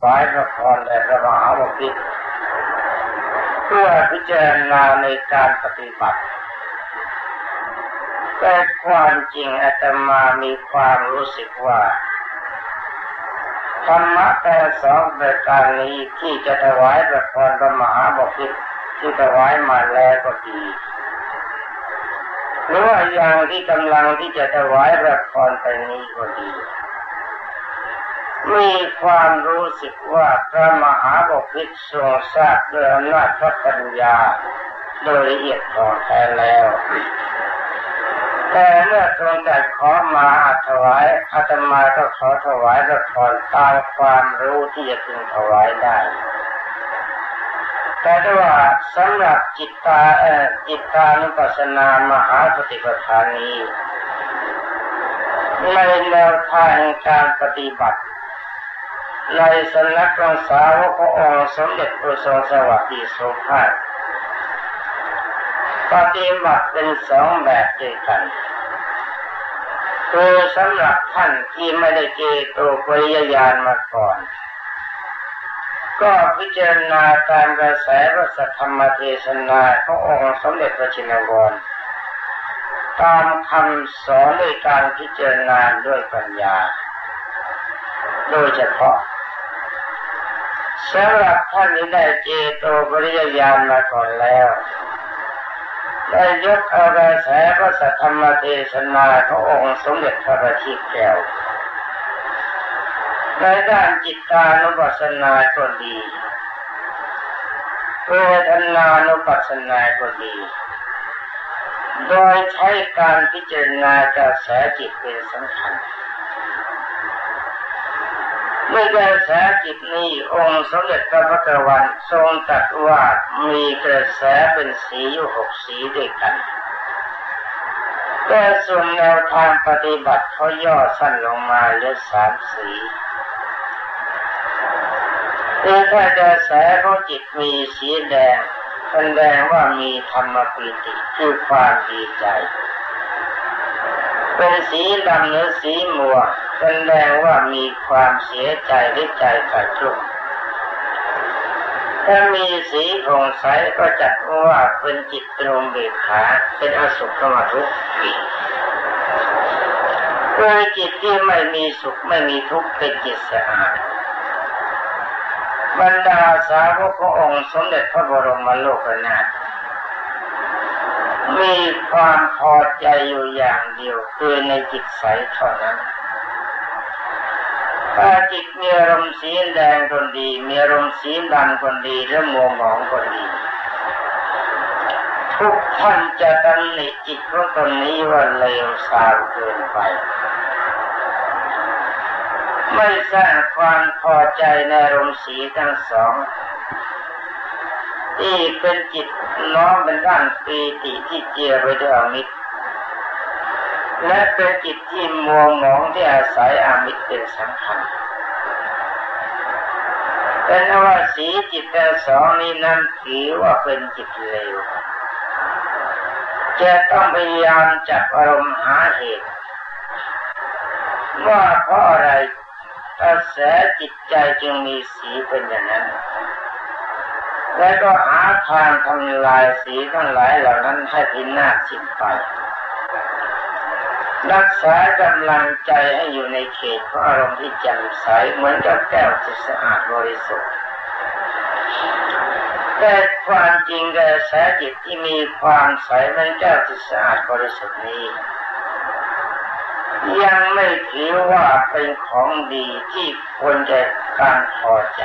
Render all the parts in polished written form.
ฝ่ายพระพรและพระมหาบพิตรเพื่อพิจารณาในการปฏิบัติแต่ความจริงอาตมามีความรู้สึกว่าธรรมะแต่สองประการนี้ที่จะถวายพระพรพระมหาบพิตรที่ถวายมาแล้วก็ดีหรือว่าอย่างที่กำลังที่จะถวายพระพรไปนี้ก็ดีมีความรู้สึกว่าพระมหาบพิตรทรงทราบด้วยอำนาจพระปัญญาโดยละเอียดถ่องแท้แล้วแต่เมื่อทรงจัดขอมาถวายอาตมาก็ขอถวายพระพรตามความรู้ที่จะพึงถวายได้แต่ว่าสำหรับจิตานุปัสสนามหาสติปัฏฐานนี้ในแนวทางการปฏิบัติในสำนักของสาวกขององค์สมเด็จพระทรงสวัสดิโสภาสปฏิบัติเป็นสองแบบด้วยกันคือสำหรับท่านที่ไม่ได้เจโตปริยญาณมาก่อนก็พิจารณาตามกระแสพระสัทธรรมเทศนาขององค์สมเด็จพระชินวรตามคำสอนด้วยการพิจารณาด้วยปัญญาโดยเฉพาะสำหรับท่านที่ได้เจโตปริยญาณมาก่อนแล้วได้ยกเอากระแสพระสัทธรรมเทศนาขององค์สมเด็จพระบัณฑิตแก้วในด้านจิตานุปัสสนาก็ดีเวทนานุปัสสนาก็ดีโดยใช้การพิจารณากระแสจิตเป็นสำคัญเมื่อกระแสจิตนี้องค์สมเด็จพระพุทธวันทรงตรัสว่ามีกระแสเป็นสีอยู่6สีด้วยกันแต่ส่วนแนวทางปฏิบัติเขาย่อสั้นลงมาเหลือ3สีถ้ากระแสของจิตมีสีแดงแสดงว่ามีธรรมปิติคือความดีใจเป็นสีดำหรือสีมัวแสดงว่ามีความเสียใจหรือใจขาดทุกข์ถ้ามีสีผ่องใสก็จัดว่าเป็นจิตเป็นอุเบกขาเป็นอสุขทุกข์คือจิตที่ไม่มีสุขไม่มีทุกข์เป็นจิตสะอาดบรรดาสาวกขององค์สมเด็จพระบรมโลกนาถมีความพอใจอยู่อย่างเดียวคือในจิตใสเท่านั้นถ้าจิตมีอารมณ์สีแดงก็ดีมีอารมณ์สีดำก็ดีหรือมัวหมองก็ดีทุกท่านจะตำหนิจิตของตนนี้ว่าเลวทรามเกินไปไม่สร้างความพอใจในอารมณ์สีทั้งสองที่เป็นจิตน้อมเป็นด้านปีติที่เจือไปด้วยอมิตรและเป็นจิตที่มัวหมองที่อาศัยอมิตรเป็นสำคัญเป็นว่าสีจิตทั้งสองนี้นั้นถือว่าเป็นจิตเลวจะต้องพยายามจับอารมณ์หาเหตุว่าเพราะอะไรกระแสจิตใจจึงมีสีเป็นอย่างนั้นและก็หาทางทำลายสีทั้งหลายเหล่านั้นให้พินาศสิ้นไปรักษากำลังใจให้อยู่ในเขตของอารมณ์ที่แจ่มใสเหมือนกับแก้วที่สะอาดบริสุทธิ์แต่ความจริงกระแสจิตที่มีความใสเหมือนแก้วที่สะอาดบริสุทธิ์นี้ยังไม่ถือว่าเป็นของดีที่ควรจะการพอใจ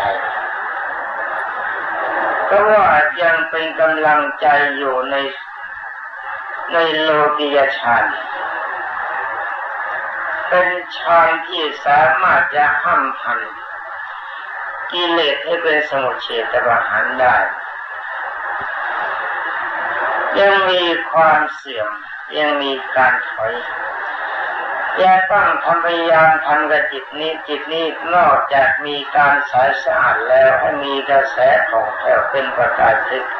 เพราะว่ายังเป็นกำลังใจอยู่ในโลกิยฌานเป็นฌานที่สามารถจะห้ามหันกิเลสให้เป็นสมุจเฉทประหารได้ยังมีความเสื่อมยังมีการถอยจะต้องพยายามทำกับจิตนี้นอกจากมีการใสสะอาดแล้วให้มีกระแสผ่องแผ้วเป็นประกายทิพย์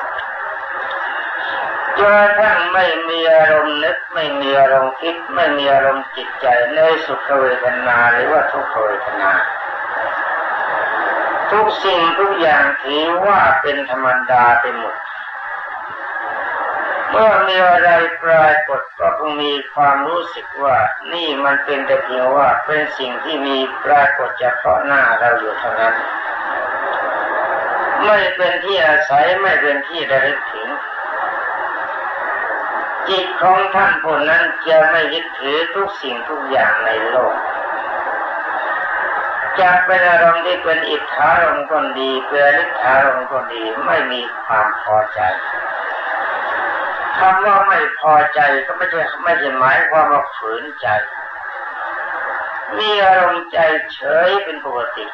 จนกระทั่งไม่มีอารมณ์นึกไม่มีอารมณ์คิดไม่มีอารมณ์จิตใจในสุขเวทนาหรือว่าทุกขเวทนาทุกสิ่งทุกอย่างถือว่าเป็นธรรมดาไปหมดเมื่อมีอะไรปรากฏก็คงมีความรู้สึกว่านี่มันเป็นแต่เพียงว่าเป็นสิ่งที่มีปรากฏเฉพาะหน้าเราอยู่เท่านั้นไม่เป็นที่อาศัยไม่เป็นที่ระลึกถึงจิตของท่านผู้นั้นจะไม่ยึดถือทุกสิ่งทุกอย่างในโลกจะเป็นอารมณ์ที่เป็นอิทธารมณ์ก็ดีเป็นอนิจฐารมณ์ก็ดีไม่มีความพอใจคำว่าไม่พอใจก็ไม่ใช่หมายความว่าฝืนใจมีอารมณ์ใจเฉยเป็นปกติ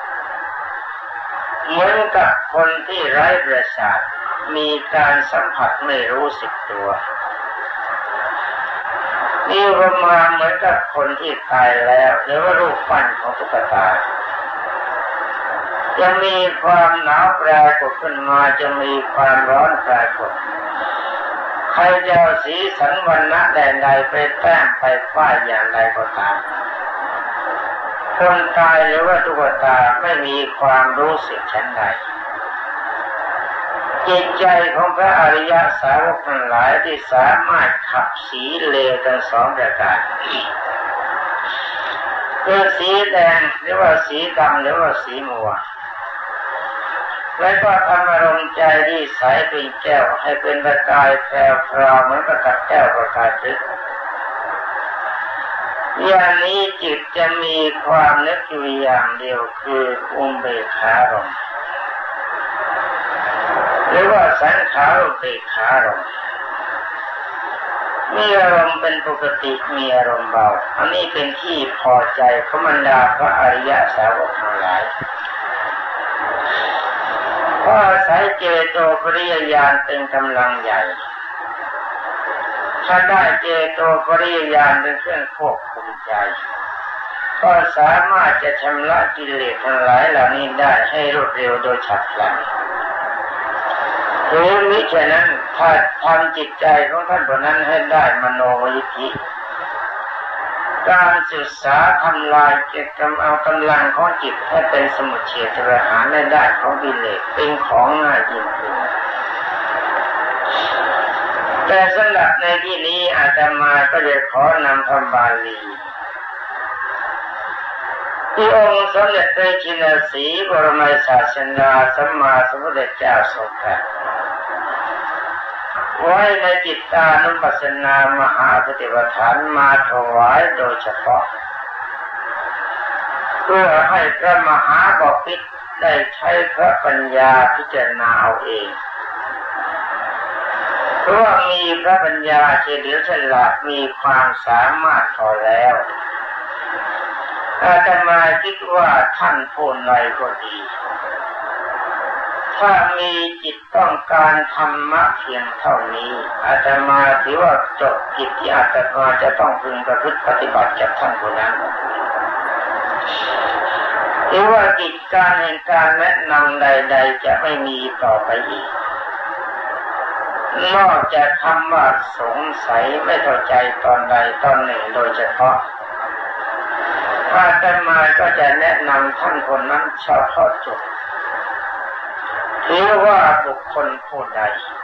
เหมือนกับคนที่ไร้ประสาทมีการสัมผัสไม่รู้สึกตัวนี่ประมาณเหมือนกับคนที่ตายแล้วหรือว่ารูปปั้นของตุ๊กตาจะมีความหนาวปรากฏขึ้นมาจะมีความร้อนปรากฏใครจะเอาสีสันวรรณะใดๆไปแต้มไปป้ายอย่างใดก็ตามคนตายหรือว่าตุ๊กตาไม่มีความรู้สึกชั้นใดจิตใจของพระอริยสาวกทั้งหลายที่สามารถขับสีเลวทั้งสองประการคือสีแดงหรือว่าสีดำหรือว่าสีมัวและก็ทำอารมณ์ใจที่ใสเป็นแก้วให้เป็นประกายแพรวๆเหมือนกับแก้วประกายพฤกษ์อย่างนี้จิตจะมีความนึกอยู่อย่างเดียวคืออุเบกขารมณ์หรือว่าสังขารุเบกขารมณ์มีอารมณ์เป็นปกติมีอารมณ์เบาอันนี้เป็นที่พอใจของบรรดาพระอริยสาวกทั้งหลายเพราะอาศัยเจโตปริยญาณเป็นกำลังใหญ่ถ้าได้เจโตปริยญาณเป็นเครื่องควบคุมใจก็สามารถจะชำระกิเลสทั้งหลายเหล่านี้ได้ให้รวดเร็วโดยฉับพลันหรือมิฉะนั้นถ้าทำจิตใจของท่านผู้นั้นให้ได้มโนยิทธิการศึกษาทำลายเก็บเอากำลังของจิตให้เป็นสมุทเฉทประหารในด้านของกิเลสเป็นของง่ายยิ่งขึ้นแต่สำหรับในที่นี้อาตมาก็จะขอนำคำบาลีที่องค์สมเด็จพระชินสีห์บรมศาสดาสัมมาสัมพุทธเจ้าทรงตรัสไว้ในจิตตานุปัสสนามหาสติปัฏฐานมาถวายโดยเฉพาะเพื่อให้พระมหาบพิตรได้ใช้พระปัญญาพิจารณาเอาเองเพราะว่ามีพระปัญญาเฉลียวฉลาดมีความสามารถพอแล้วอาตมาคิดว่าท่านผู้ใดก็ดีถ้ามีจิตต้องการธรรมะเพียงเท่านี้อาตมาถือว่าจบกิจที่อาตมาจะต้องพึงประพฤติปฏิบัติจากท่านผู้นั้นถือว่ากิจการแห่งการแนะนำใดๆจะไม่มีต่อไปอีกนอกจากคำว่าสงสัยไม่เข้าใจตอนใดตอนหนึ่งโดยเฉพาะอาตมาก็จะแนะนำท่านคนนั้นเฉพาะจุดหรือว่าบุคคลผู้ใด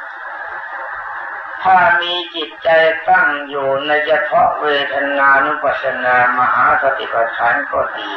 ถ้ามีจิตใจตั้งอยู่ในเฉพาะเวทนานุปัสสนามหาสติปัฏฐานก็ดี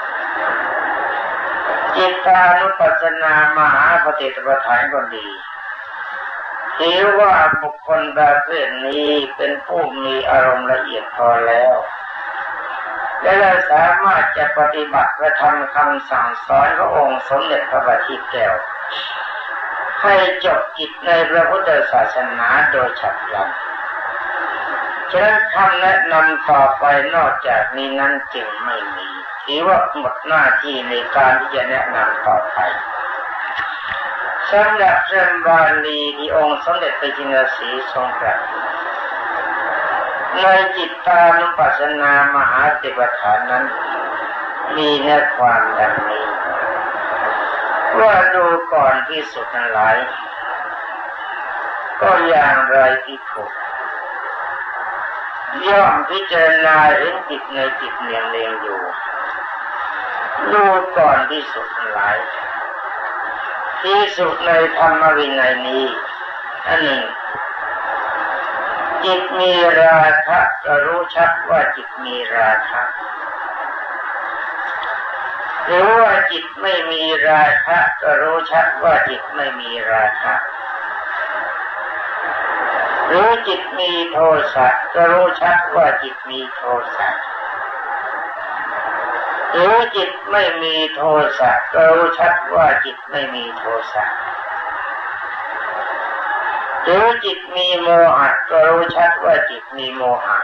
จิตตานุปัสสนามหาสติปัฏฐานก็ดีถือว่าบุคคลประเภทนี้เป็นผู้มีอารมณ์ละเอียดพอแล้วและเราสามารถจะปฏิบัติและทำคำสั่งสอนขององค์สมเด็จพระบัณฑิตแก้วให้จบกิจในพระพุทธศาสนาโดยฉับพลันฉะนั้นคำแนะนำต่อไปนอกจากนี้นั้นจึงไม่มีถือว่าหมดหน้าที่ในการที่จะแนะนำต่อไปสำหรับเรื่องบาลีที่องค์สมเด็จพระจินสีห์ทรงตรัสในจิตตานุปัสสนามหาสติปัฏฐานนั้นมีเนื้อความดังนี้ว่าดูก่อนที่สุดทั้งหลายก็อย่างไรที่ถูกย่อมพิจารณาเห็นจิตในจิตเนียงอยู่ดูก่อนภิกษุทั้งหลายภิกษุในธรรมวินัยนี้อันหนึ่งจิตมีราคะก็รู้ชัดว่าจิตมีราคะหรือว่าจิตไม่มีราคะก็รู้ชัดว่าจิตไม่มีราคะหรือจิตมีโทสะก็รู้ชัดว่าจิตมีโทสะหรือจิตไม่มีโทสะก็รู้ชัดว่าจิตไม่มีโทสะหรือจิตมีโมหะก็รู้ชัดว่าจิตมีโมหะ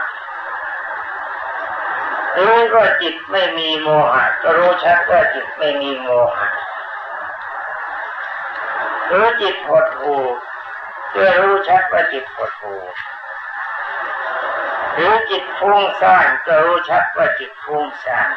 หรือว่าจิตไม่มีโมหะก็รู้ชัดว่าจิตไม่มีโมหะหรือจิตหดหู่ก็รู้ชัดว่าจิตหดหู่หรือจิตฟุ้งซ่านก็รู้ชัดว่าจิตฟุ้งซ่าน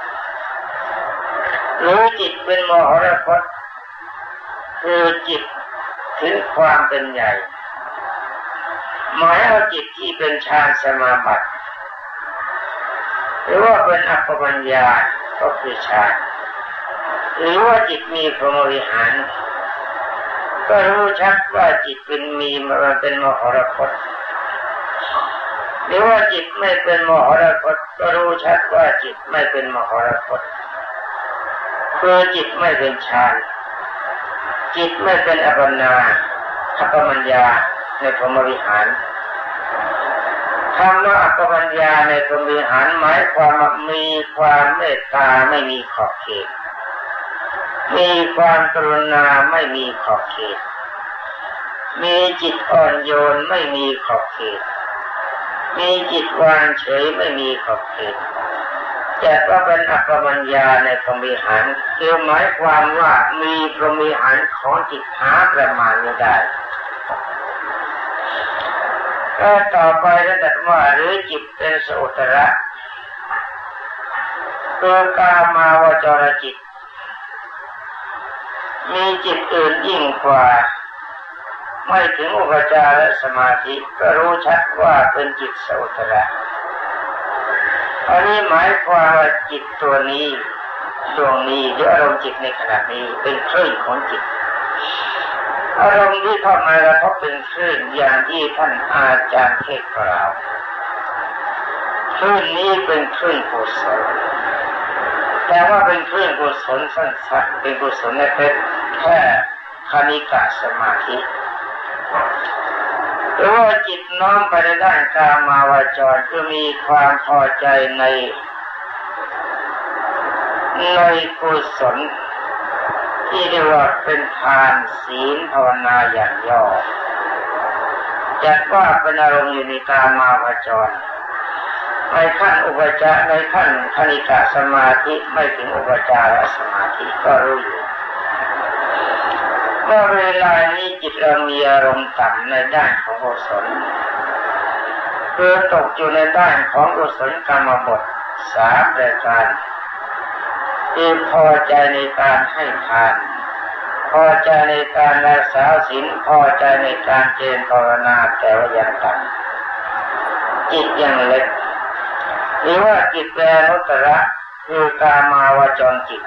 หรือจิตเป็นมหรคตคือจิตถึงความเป็นใหญ่หมายเอาจิตที่เป็นฌานสมาบัติหรือว่าเป็นอัปปมัญญาก็คือฌานหรือว่าจิตมีพรหมวิหารก็รู้ชัดว่าจิตเป็นมหรคตหรือว่าจิตไม่เป็นมหรคตก็รู้ชัดว่าจิตไม่เป็นมหรคตคือจิตไม่เป็นฌานจิตไม่เป็นอัปปมัญญาในพรหมวิหารคำว่าอัปปมัญญาในพรหมวิหารหมายความว่ามีความเมตตาไม่มีขอบเขตมีความกรุณาไม่มีขอบเขตมีจิตอ่อนโยนไม่มีขอบเขตมีจิตวางเฉยไม่มีขอบเขตจัดว่าเป็นอัปปมัญญาในพรหมวิหารคือหมายความว่ามีพรหมวิหารของจิตหาประมาณไม่ได้ก็ต่อไปก็ตรัสว่าหรือจิตเป็นโสตระตัวกามาวจรจิตมีจิตอื่นยิ่งกว่าไม่ถึงอุปจารสมาธิก็รู้ชัดว่าเป็นจิตโสตระอันนี้หมายความว่าจิตตัวนี้ดวงนี้หรืออารมณ์จิตในขณะนี้เป็นคลื่นของจิตอารมณ์ที่เข้ามากระทบเป็นคลื่นอย่างที่ท่านอาจารย์เทศกล่าวคลื่นนี้เป็นคลื่นกุศลแต่ว่าเป็นคลื่นกุศลสั้นๆเป็นกุศลแค่คณิกะสมาธิหรือว่าจิตน้อมไปในด้านกามาวจรคือมีความพอใจในกุศลที่เรียกว่าเป็นทานศีลภาวนาอย่างย่อจัดว่าเป็นอารมณ์อยู่ในกามาวจรในขั้นอุปจารในขั้นคณิกะสมาธิไม่ถึงอุปจารสมาธิก็รู้อยู่เมื่อเวลานี้จิตเรามีอารมณ์ต่ำในด้านของกุศลคือตกอยู่ในด้านของกุศลกรรมบท3ประการคือพอใจในการให้ทานพอใจในการรักษาศีลพอใจในการเจริญภาวนาแต่ว่ายังต่ำจิตยังเล็กหรือว่าจิตแปรนุตระคือกามาวจรจิต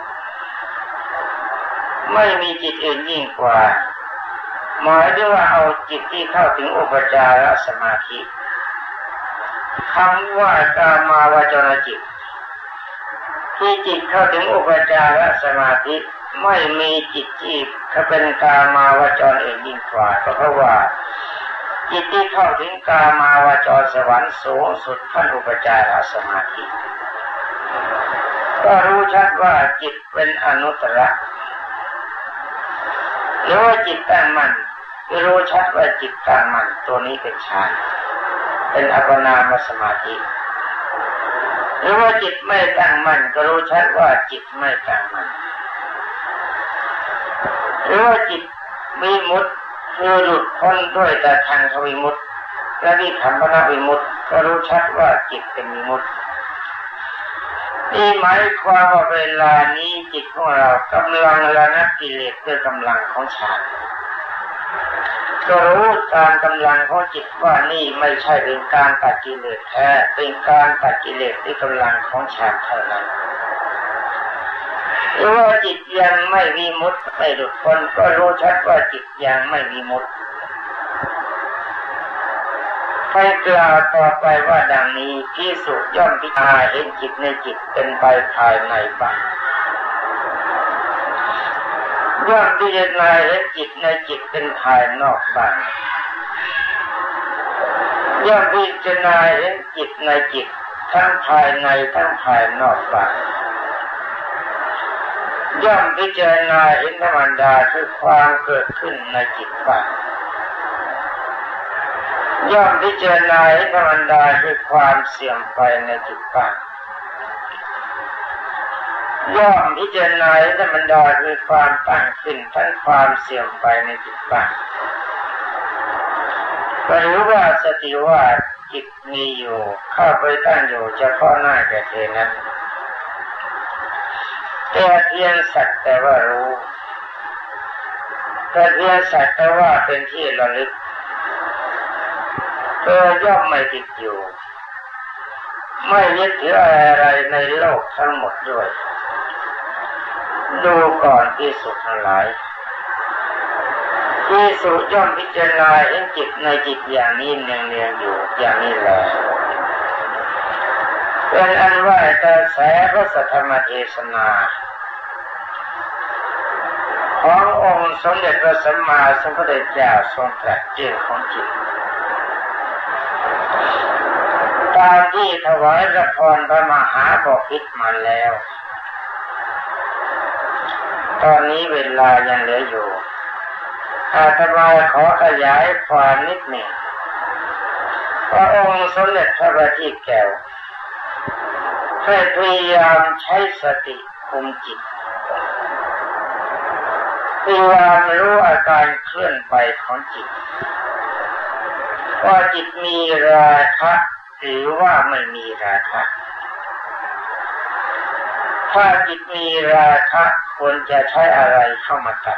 ไม่มีจิตอื่นยิ่งกว่าหมายถึงว่าเอาจิตที่เข้าถึงอุปจารสมาธิคำว่ากามาวจรจิตที่จิตเข้าถึงอุปจารสมาธิไม่มีจิตที่เป็นกามาวจรอื่นยิ่งกว่าเพราะว่าจิตที่เข้าถึงกามาวจรสวรรค์สูงสุดขั้นอุปจารสมาธิก็รู้ชัดว่าจิตเป็นอนุตตรหรือว่าจิตตั้งมั่นรู้ชัดว่าจิตตั้งมั่นตัวนี้เป็นฌานเป็นอัปปนามสมาธิหรือว่าจิตไม่ตั้งมั่นก็รู้ชัดว่าจิตไม่ตั้งมั่นหรือว่าจิตวิมุตติคือหลุดพ้นด้วยแต่ทางวิมุตติและวิคัมภนวิมุตติก็รู้ชัดว่าจิตเป็นวิมุตตินี่หมายความว่าเวลานี้จิตของเรากำลังระงับกิเลสด้วยกำลังของฌานก็รู้ตามกำลังของจิตว่านี่ไม่ใช่เป็นการตัดกิเลสแท้เป็นการตัดกิเลสด้วยกำลังของฌานเท่านั้นหรือว่าจิตยังไม่วิมุตติไม่หลุดพ้นก็รู้ชัดว่าจิตยังไม่วิมุตติให้กล่าวต่อไปว่าดังนี้ภิกษุย่อมพิจารณาเห็นจิตในจิตเป็นไปภายในบ้างย่อมพิจารณาเห็นจิตในจิตเป็นภายนอกบ้างย่อมพิจารณาเห็นจิตในจิตทั้งภายในทั้งภายนอกบ้างย่อมพิจารณาเห็นธรรมดาคือความเกิดขึ้นในจิตบ้างย่อมพิจารณาเห็นธรรมดาคือความเสื่อมไปในจิตบ้างย่อมพิจารณาเห็นธรรมดาคือความตั้งขึ้นทั้งความเสื่อมไปในจิตบ้างก็รู้ว่าสติว่าจิตมีอยู่เข้าไปตั้งอยู่เฉพาะหน้าแก่เธอนั้นแต่เพียงสักแต่ว่ารู้แต่เพียงสักแต่ว่าเป็นที่ระลึกย่อมไม่ติดอยู่ไม่ยึดถืออะไรในโลกทั้งหมดด้วยดูก่อนภิกษุทั้งหลายภิกษุย่อมพิจารณาเห็นจิตในจิตอย่างนี้เนืองๆอยู่อย่างนี้แลเป็นอันว่ากระแสพระสัทธรรมเทศนาขององค์สมเด็จพระสัมมาสัมพุทธเจ้าทรงตรัสเรื่องของจิตตามที่ถวายพระพรพระมหาบพิตรมาแล้วตอนนี้เวลายังเหลืออยู่อาตมาขอขยายความนิดหนึ่งพระองค์สมเด็จพระบัณฑิตแก้วให้พยายามใช้สติคุมจิตพยายามรู้อาการเคลื่อนไปของจิตว่าจิตมีราคะหรือว่าไม่มีราคะถ้าจิตมีราคะควรจะใช้อะไรเข้ามาตัด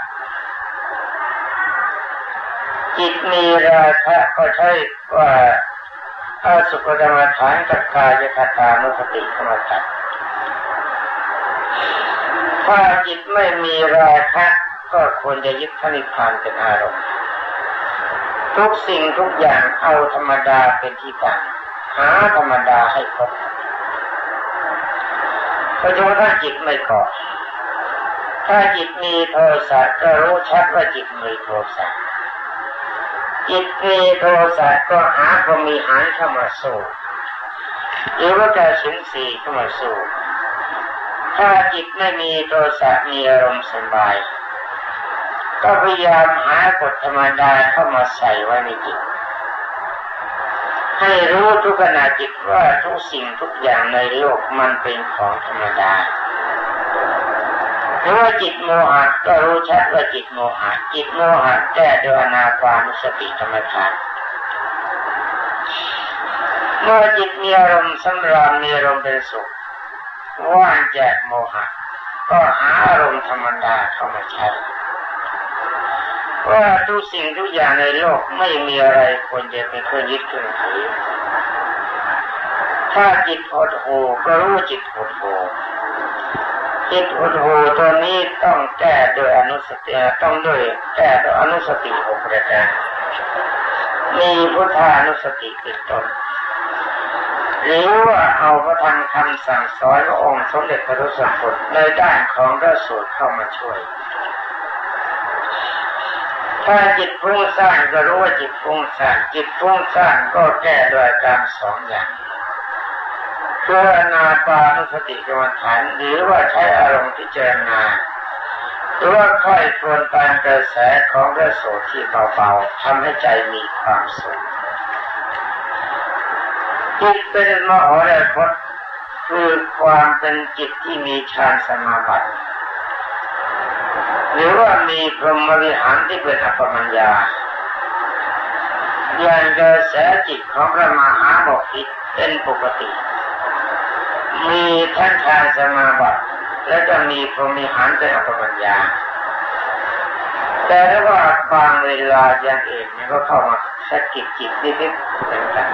จิตมีราคะก็ใช้ว่าอสุภกรรมฐานกับกายคตานุสติเข้ามาตัดถ้าจิตไม่มีราคะก็ควรจะยึดพระนิพพานเป็นอารมณ์ทุกสิ่งทุกอย่างเอาธรรมดาเป็นที่ตั้งหาธรรมดาให้พบเพราะฉะนั้นถ้าจิตไม่เกาะถ้าจิตมีโทสะก็รู้ชัดว่าจิตมีโทสะจิตมีโทสะก็หาพรหมิหารเข้ามาสู้หรือว่ากสิณสี่เข้ามาสู้ถ้าจิตไม่มีโทสะมีอารมณ์สบายก็พยายามหากฎธรรมดาเข้ามาใส่ไว้ในจิตให้รู้ทุกขณะจิตว่าทุกสิ่งทุกอย่างในโลกมันเป็นของธรรมดาหรือว่าจิตโมหะก็รู้ชัดว่าจิตโมหะจิตโมหะแก้ด้วยอนาปานุสติกรรมฐานเมื่อจิตมีอารมณ์สำราญมีอารมณ์เป็นสุขว่างจากโมหะก็หาอารมณ์ธรรมดาเข้ามาใช้ว่าทุกสิ่งทุกอย่างในโลกไม่มีอะไรควรจะเป็นเครื่องยึดเครื่องถือถ้าจิตหดหู่ก็รู้จิตหดหู่จิตหดหู่ตัวนี้ต้องแก้โดยอนุสติต้องด้วยแก้โดยอนุสติ6ประการมีพุทธานุสติเป็นต้นหรือว่าเอาพระธรรมคำสั่งสอนขององค์สมเด็จพระทศพลในด้านของพระสูตรเข้ามาช่วยถ้าจิตฟุ้งซ่านก็รู้ว่าจิตฟุ้งซ่านจิตฟุ้งซ่านก็แก้ด้วยการ2อย่างคืออนาปานุสติกรรมฐานหรือว่าใช้อารมณ์พิจารณาหรือว่าค่อยทวนตามกระแสของพระสูตรที่เบาๆทำให้ใจมีความสุขจิตเป็นมโหฬารคตคือความเป็นจิตที่มีฌานสมาบัติหรือว่ามีพรหมวิหารที่เป็นอัปปมัญญาอย่างกระแสจิตของพระมหาบพิตรเป็นปกติมีทั้งฌานสมาบัติและจะมีพรหมวิหารเป็นอัปปมัญญาแต่ถ้าว่าบางเวลาอย่างอื่นมันก็เข้ามาสะกิดจิตนิดๆต่าง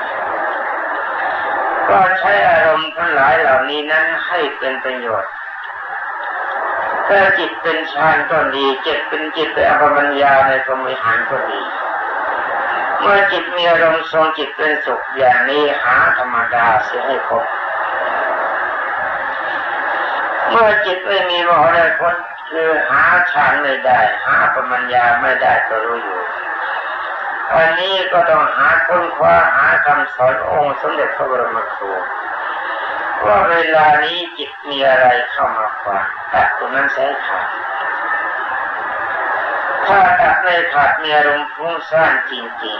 ๆก็ใช้อารมณ์ทั้งหลายเหล่านี้นั้นให้เป็นประโยชน์ถ้าจิตเป็นฌานก็ดีจิตเป็นอัปปมัญญาในพรหมวิหารก็ดีเมื่อจิตมีอารมณ์ทรงจิตเป็นสุขอย่างนี้หาธรรมดาเสียให้พบเมื่อจิตไม่มีมรรคผลคือหาฌานไม่ได้หาอัปปมัญญาไม่ได้ก็รู้อยู่อันนี้ก็ต้องหาค้นคว้าหาคำสอนองค์สมเด็จพระบรมครูว่าเวลานี้จิตมีอะไรเข้ามาขวางตัดตรงนั้นเสียขาดถ้าตัดไม่ขาดมีอารมณ์ฟุ้งซ่านจริง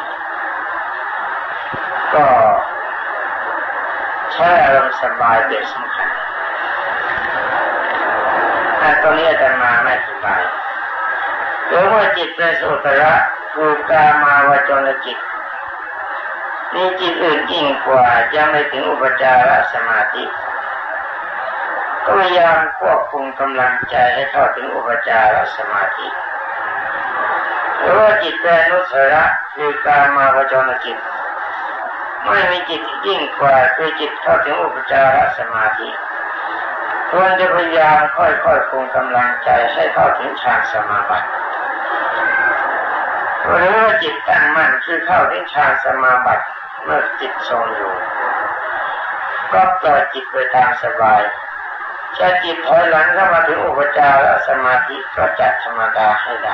ๆก็ใช้อารมณ์สบายเป็นสำคัญแต่ตรงนี้อาจารย์มาไม่สบายหรือว่าจิตเป็นสุตระคือกามาวจรจิตมีจิตอื่นยิ่งกว่ายังไม่ถึงอุปจารสมาธิก็พยายามควบคุมกำลังใจให้เข้าถึงอุปจารสมาธิหรือว่าจิตเป็นอนุสระคือกามาวจรจิตไม่มีจิตยิ่งกว่าคือจิตเข้าถึงอุปจารสมาธิควรจะพยายามค่อยๆคุมกำลังใจให้เข้าถึงฌานสมาบัติหรือว่าจิตตั้งมั่นคือเข้าถึงฌานสมาบัติเมื่อจิตทรงอยู่ก็ปล่อยจิตไปตามสบายจะจิตถอยหลังเข้ามาถึงอุปจารสมาธิก็จัดธรรมดาให้ได้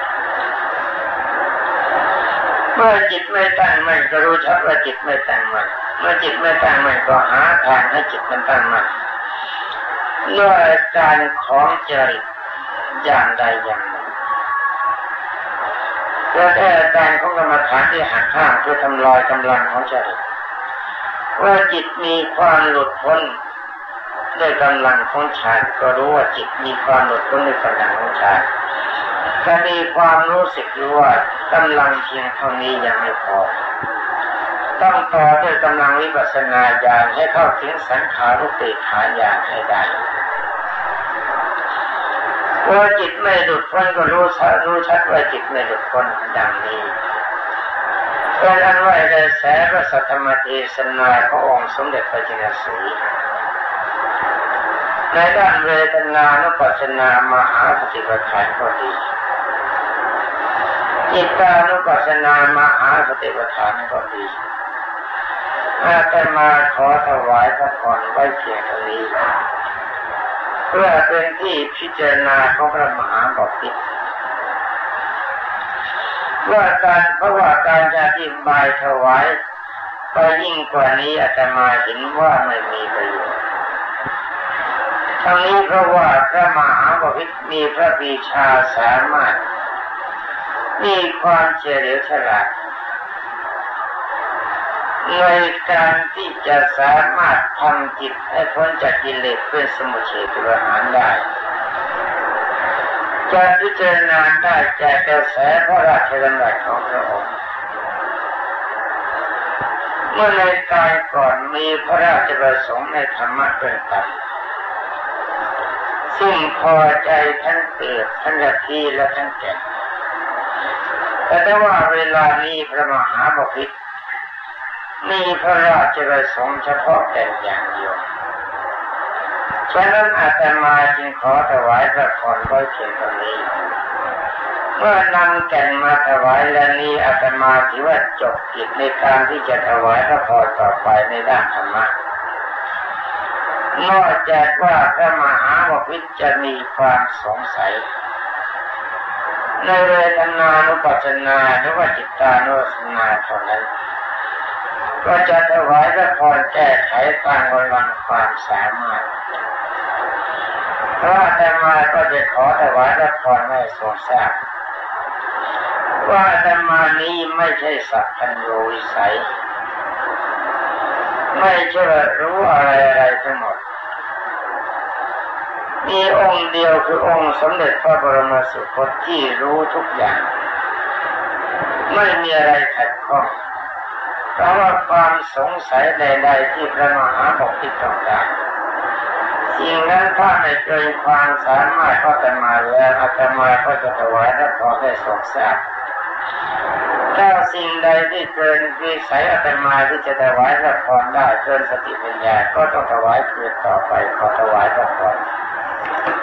เมื่อจิตไม่ตั้งมั่นก็รู้ชัดว่าจิตไม่ตั้งมั่นเมื่อจิตไม่ตั้งมั่นก็หาทางให้จิตมันตั้งมั่นด้วยการของจริตอย่างใดอย่างหนึ่งแต่การของกรรมฐานที่หักห้ามเพื่อทำลายกำลังของจริตว่าจิตมีความหลุดพ้นด้วยกำลังของฌานก็รู้ว่าจิตมีความหลุดพ้นด้วยกำลังของฌานถ้ามีความรู้สึกว่ากำลังเพียงเท่านี้ยังไม่พอต้องต่อด้วยกำลังวิปัสสนาญาณให้เข้าถึงสังขารุปเปกขาญาณให้ได้เมื่อจิตไม่หลุดพ้นก็รู้ชัดว่าจิตไม่หลุดพ้นดังนี้เป็นอันว่าในแสพระสัทธรรมเทศนาขององค์สมเด็จพระจินสีในด้านเวทนานุปัสสนามหาสติปัฏฐานก็ดีจิตานุปัสสนามหาสติปัฏฐานก็ดีอาตมาขอถวายพระพรไว้เพียงเท่านี้เพื่อเป็นที่พิจารณาของพระมหาบพิตรเพราะว่าการจะอธิบายถวายไปยิ่งกว่านี้อาตมาเห็นว่าไม่มีประโยชน์ทั้งนี้เพราะว่าพระมหาบพิตรมีพระปรีชาสามารถมีความเฉลียวฉลาดในการที่จะสามารถทำจิตให้พ้นจากกิเลสเป็นสมุทเฉทประหารได้จะพิจารณาได้จากกระแสพระราชดำรัสของพระองค์เมื่อในการก่อนมีพระราชประสงค์ในธรรมะเป็นตันซึ่งพอใจทั้งเกิดทั้งกะทิและทั้งแก่แต่ว่าเวลานี้พระมหาบพิตรมีพระราชประสงค์เฉพาะแต่อย่างเดียวฉะนั้นอาตมาจึงขอถวายพระพรไว้เพียงเท่านี้เมื่อนำแก่นมาถวายแล้วนี้อาตมาถือว่าจบกิจในการที่จะถวายพระพรต่อไปในด้านธรรมะนอกจากว่าพระมหาบพิตรจะมีความสงสัยในเวทนานุปัสสนาหรือว่าจิตานุปัสสนาเท่านั้นก็จะถวายพระพรแก้ไขตามกำลังความสามารถเพราะอาตมาก็จะขอถวายพระพรให้ทรงทราบว่าอาตมานี้ไม่ใช่สัพพัญโยวิสัยไม่ใช่รู้อะไรทั้งหมดมีองค์เดียวคือองค์สมเด็จพระบรมสุคตที่รู้ทุกอย่างไม่มีอะไรขัดข้องเพราะว่าความสงสัยใดๆที่พระมหาบพิตรต้องการสิ่งนั้นถ้าไม่เกินความสามารถก็จะมาแล้วอาตมาก็จะถวายพระพรให้ทรงทราบถ้าสิ่งใดที่เกินวิสัยอาตมาที่จะถวายพระพรได้เกินสติปัญญาก็ต้องถวายคืนต่อไปขอถวายพระพร